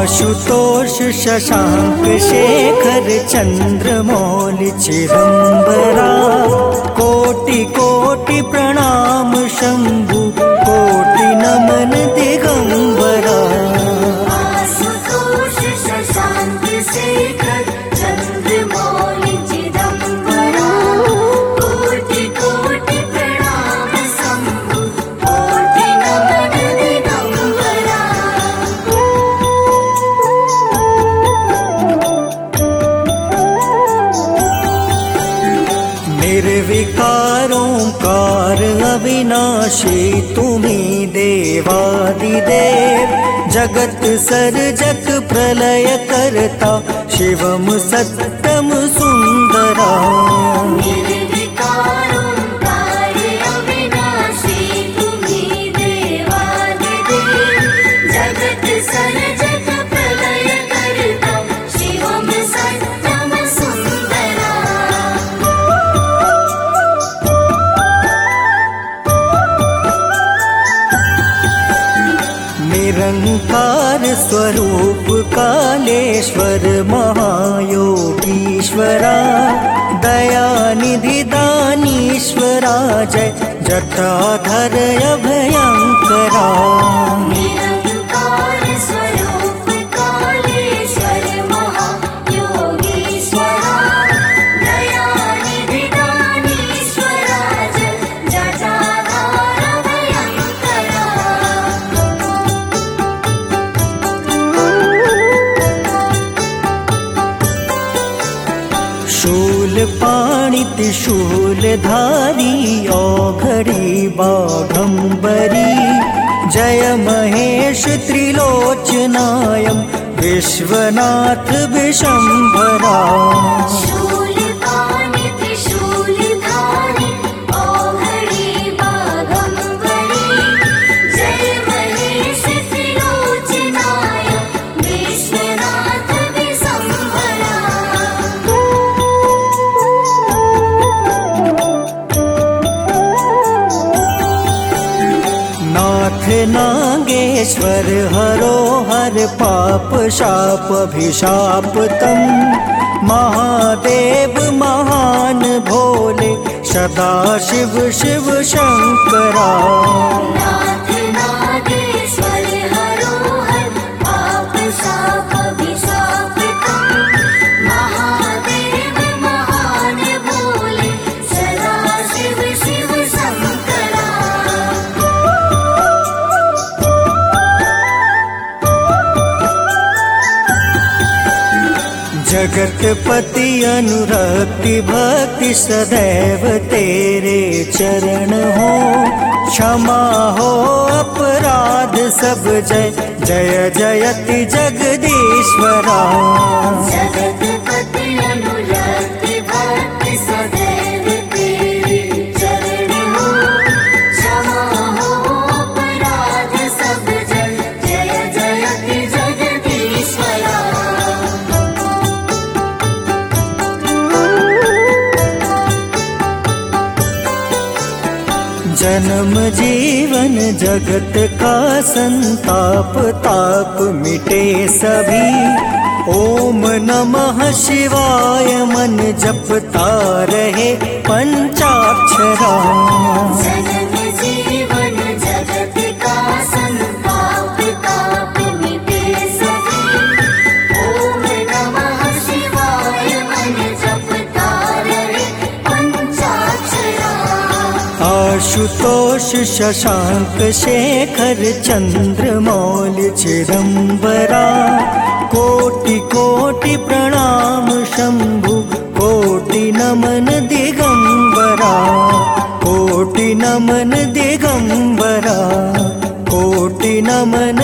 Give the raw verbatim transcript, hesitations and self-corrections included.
आशुतोष शशांक शेखर चंद्रमौलि चिदंबरा, कोटि कोटि प्रणाम शंभु, कोटि नमन दिगंबरा। आशुतोष शशांक शेखर चंद्रमौलि चिदंबरा, कोटि कोटि प्रणाम शंभु, कोटि नमन दिगंबरा। निर्विकारोंकार अविनाशी तुम्ही देवादिदेव, जगत सर्जक प्रलय करता शिवम सत्यम सुंदरा। निर्विकारोंकार अविनाशी तुम्ही देवादिदेव, जगत सर्जक प्रलय करता शिवम सत्यम सुंदरा। निरंकार स्वरूप कालेश्वर महायोगीश्वरा, दयानिधि दानीश्वरा, जय जटाधर अभयंकरा। निरंकार स्वरूप कालेश्वर महायोगीश्वरा, दयानिधि दानीश्वरा, जय जटाधर अभयंकरा। शूल पाणि त्रिशूलधारी, औघड़ी बाघंबरी, जय महेश त्रिलोचनायं, विश्वनाथ विशंभरा। शूलपाणि त्रिशूलधारी, औघड़ी बाघंबरी, जय महेश त्रिलोचनाय, विश्वनाथ विशंभरा। नाथ नागेश्वर हरो हर पाप शाप अभिशाप तम, महादेव महान भोले सदा शिव शिव शंकरा। नाथ नागेश्वर हरो हर पाप शाप अभिशाप तम, महादेव महान भोले सदा शिव शिव शंकरा। जगतपति अनुरक्ति भक्ति सदैव तेरे चरण हो, क्षमा हो अपराध सब, जय जय जयति जगदीश्वरा। जगतपति अनुरक्ति भक्ति सदैव तेरे चरण हो, क्षमा हो अपराध सब, जय जय जयति जगदीश्वरा। जन्म जीवन जगत का संताप, ताप मिटे सभी, ओम नमः शिवाय मन जपता रहे पंचाक्षरा। जन्म जीवन जगत का संताप, ताप मिटे सभी, ओम नमः शिवाय मन जपता रहे पंचाक्षरा। आशुतोष शशांक शेखर चंद्रमौलि चिदंबरा, कोटि कोटि प्रणाम शंभु, कोटि नमन दिगंबरा। कोटि नमन दिगंबरा, कोटि नमन